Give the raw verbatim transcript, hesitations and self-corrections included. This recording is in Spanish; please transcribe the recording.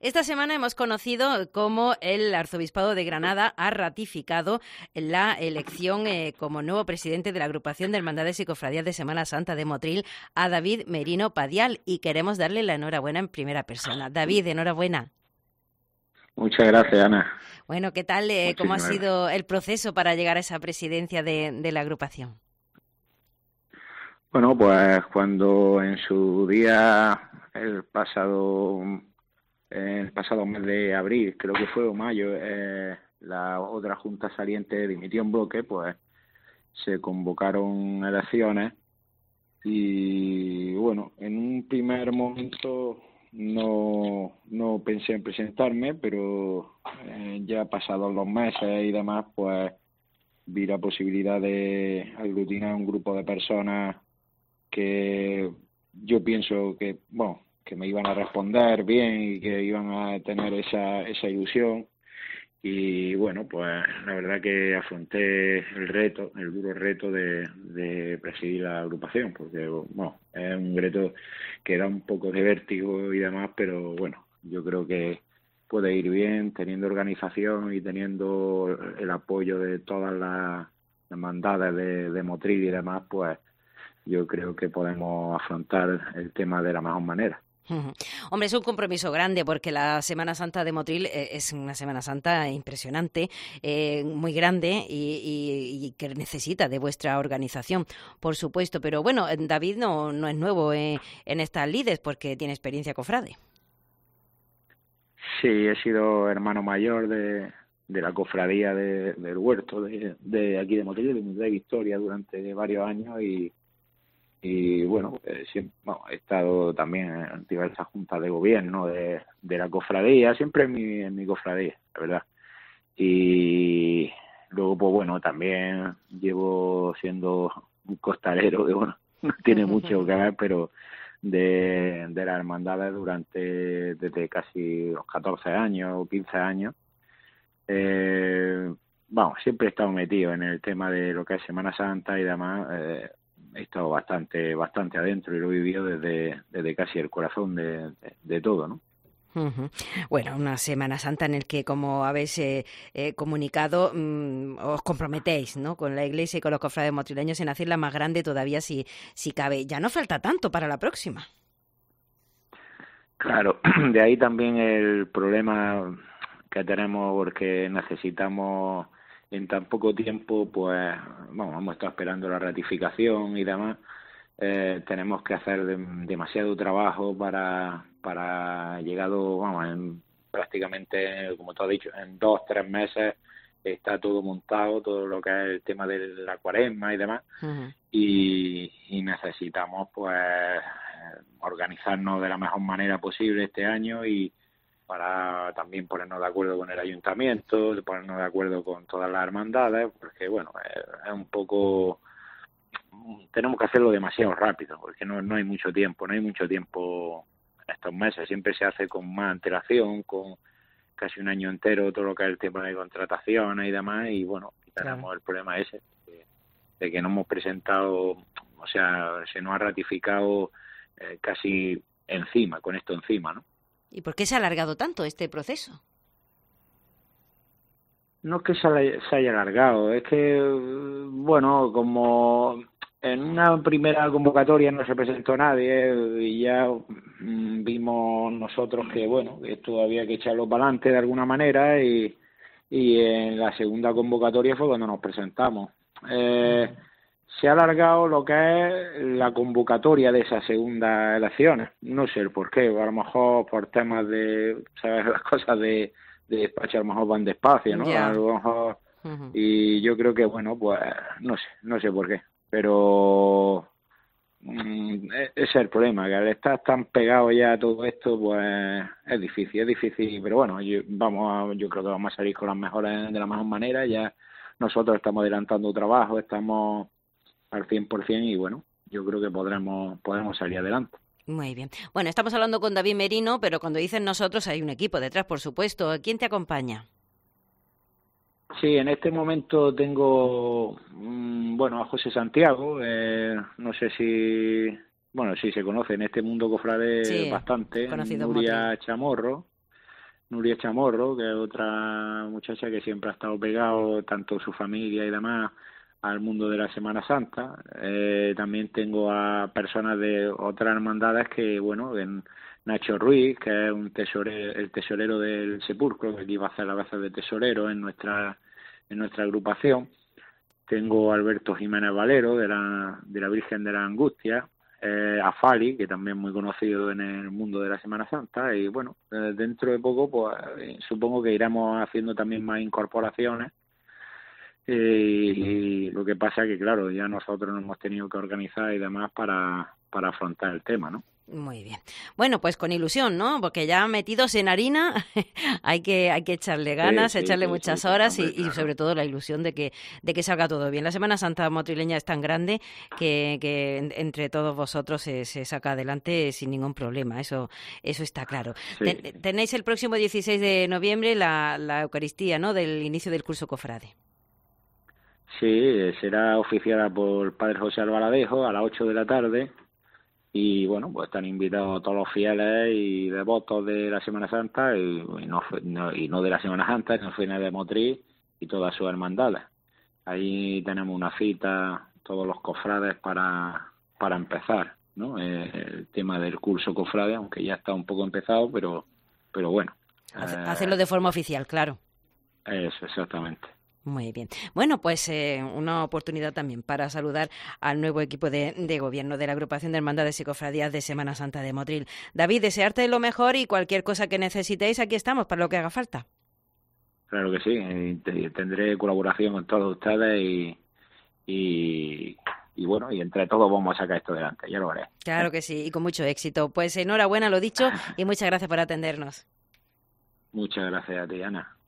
Esta semana hemos conocido cómo el Arzobispado de Granada ha ratificado la elección eh, como nuevo presidente de la agrupación de Hermandades y Cofradías de Semana Santa de Motril a David Merino Padial, y queremos darle la enhorabuena en primera persona. David, enhorabuena. Muchas gracias, Ana. Bueno, ¿qué tal? Eh, ¿Cómo ha sido el proceso para llegar a esa presidencia de, de la agrupación? Bueno, pues cuando en su día, el pasado el pasado mes de abril, creo que fue o mayo, eh, la otra junta saliente dimitió en bloque, pues se convocaron elecciones y bueno, en un primer momento no no pensé en presentarme, pero eh, ya pasados los meses y demás, pues vi la posibilidad de aglutinar un grupo de personas que yo pienso que, bueno, que me iban a responder bien y que iban a tener esa esa ilusión. Y bueno, pues la verdad que afronté el reto, el duro reto de, de presidir la agrupación, porque bueno, es un reto que da un poco de vértigo y demás, pero bueno, yo creo que puede ir bien teniendo organización y teniendo el apoyo de todas las hermandades de, de Motril y demás, pues yo creo que podemos afrontar el tema de la mejor manera. Uh-huh. Hombre, es un compromiso grande porque la Semana Santa de Motril eh, es una Semana Santa impresionante, eh, muy grande y, y, y que necesita de vuestra organización, por supuesto. Pero bueno, David no, no es nuevo eh, en estas lides porque tiene experiencia cofrade. Sí, he sido hermano mayor de, de la cofradía de, del Huerto, de, de aquí de Motril, de Victoria, durante varios años y Y bueno, eh, siempre, bueno, he estado también en diversas juntas de gobierno de, de la cofradía, siempre en mi, en mi cofradía, la verdad. Y luego, pues bueno, también llevo siendo un costalero, que bueno, no tiene mucho que ver, pero de, de las hermandades durante, desde casi los catorce años o quince años. Eh, bueno, siempre he estado metido en el tema de lo que es Semana Santa y demás. Eh, he estado bastante bastante adentro y lo he vivido desde, desde casi el corazón de, de, de todo, ¿no? Uh-huh. Bueno, una Semana Santa en el que, como habéis eh, eh, comunicado, mmm, os comprometéis, ¿no?, con la Iglesia y con los cofrades motrileños en hacerla más grande todavía si, si cabe. Ya no falta tanto para la próxima. Claro, de ahí también el problema que tenemos, porque necesitamos en tan poco tiempo, pues, bueno, hemos estado esperando la ratificación y demás. Eh, tenemos que hacer de, demasiado trabajo para, para llegado, vamos, en, prácticamente, como tú has dicho, en dos, tres meses está todo montado, todo lo que es el tema de la cuaresma y demás. Uh-huh. y, y necesitamos, pues, organizarnos de la mejor manera posible este año y para también ponernos de acuerdo con el ayuntamiento, de ponernos de acuerdo con todas las hermandades, porque bueno, es un poco, tenemos que hacerlo demasiado rápido, porque no, no hay mucho tiempo, no hay mucho tiempo en estos meses, siempre se hace con más antelación, con casi un año entero, todo lo que es el tema de contrataciones y demás, y bueno, tenemos claro. el problema ese, de, de que no hemos presentado, o sea, se nos ha ratificado eh, casi encima, con esto encima, ¿no? ¿Y por qué se ha alargado tanto este proceso? No es que se haya alargado, es que, bueno, como en una primera convocatoria no se presentó nadie y ya vimos nosotros que, bueno, que esto había que echarlo para adelante de alguna manera y, y en la segunda convocatoria fue cuando nos presentamos. Eh, se ha alargado lo que es la convocatoria de esas segundas elecciones. No sé el por qué, a lo mejor por temas de, ¿sabes?, las cosas de, de despacho a lo mejor van despacio, ¿no? Yeah. A lo mejor, uh-huh. Y yo creo que, bueno, pues no sé, no sé por qué, pero mmm, ese es el problema, que al estar tan pegado ya a todo esto, pues es difícil, es difícil, pero bueno, yo, vamos a, yo creo que vamos a salir con las mejores, de la mejor manera. Ya nosotros estamos adelantando trabajo, estamos al cien por ciento y bueno, yo creo que podremos podremos salir adelante. Muy bien. Bueno, estamos hablando con David Merino, pero cuando dicen nosotros hay un equipo detrás, por supuesto. ¿Quién te acompaña? Sí, en este momento tengo, mmm, bueno, a José Santiago, eh, no sé si, bueno, si se conoce en este mundo cofrade, sí, bastante, Nuria Chamorro, Nuria Chamorro, que es otra muchacha que siempre ha estado pegado, tanto su familia y demás, al mundo de la Semana Santa. Eh, también tengo a personas de otras hermandades que, bueno, en Nacho Ruiz, que es un tesorero, el tesorero del Sepulcro, que aquí va a hacer la veces de tesorero en nuestra en nuestra agrupación. Tengo a Alberto Jiménez Valero, de la, de la Virgen de la Angustia, eh, a Fali, que también es muy conocido en el mundo de la Semana Santa, y bueno, eh, dentro de poco, pues eh, supongo que iremos haciendo también más incorporaciones. Eh, y lo que pasa es que, claro, ya nosotros nos hemos tenido que organizar y demás para, para afrontar el tema, ¿no? Muy bien. Bueno, pues con ilusión, ¿no? Porque ya metidos en harina hay que hay que echarle ganas, sí, sí, echarle sí, muchas sí, horas hombre, y, y claro. sobre todo la ilusión de que de que salga todo bien. La Semana Santa motrileña es tan grande que, que en- entre todos vosotros se, se saca adelante sin ningún problema. Eso eso está claro. Sí, Ten- tenéis el próximo dieciséis de noviembre la, la Eucaristía, ¿no? Del inicio del curso cofrade. sí, eh, será oficiada por el Padre José Albaladejo a las ocho de la tarde. Y bueno, pues están invitados todos los fieles y devotos de la Semana Santa y, y, no, no, y no de la Semana Santa, sino fines de Motril y todas sus hermandades. Ahí tenemos una cita, todos los cofrades para, para empezar, ¿no? Eh, el tema del curso cofrade, aunque ya está un poco empezado, pero, pero bueno. Hace- Eh, hacerlo de forma oficial, claro. eso, exactamente. Muy bien. Bueno, pues eh, una oportunidad también para saludar al nuevo equipo de, de gobierno de la Agrupación de Hermandades y Cofradías de Semana Santa de Motril. David, desearte lo mejor y cualquier cosa que necesitéis, aquí estamos para lo que haga falta. Claro que sí, eh, te- tendré colaboración con todos ustedes y, y, y bueno, y entre todos vamos a sacar esto adelante, ya lo haré. Claro que sí, y con mucho éxito. Pues enhorabuena, lo dicho, y muchas gracias por atendernos. Muchas gracias a ti, Ana.